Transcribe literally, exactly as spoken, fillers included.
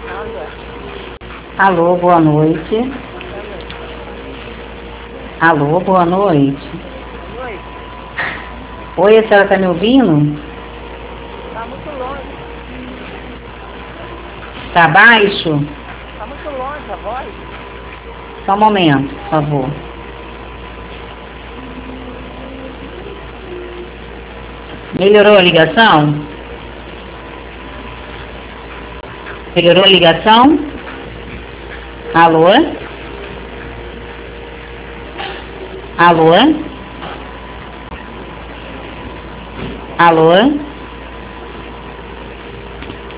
Alô, boa noite. Alô, boa noite. Oi. Oi, a senhora está me ouvindo? Tá muito longe. Tá baixo? Tá muito longe a voz. Só um momento, por favor. Melhorou a ligação? Melhorou a ligação? Alô? Alô? Alô?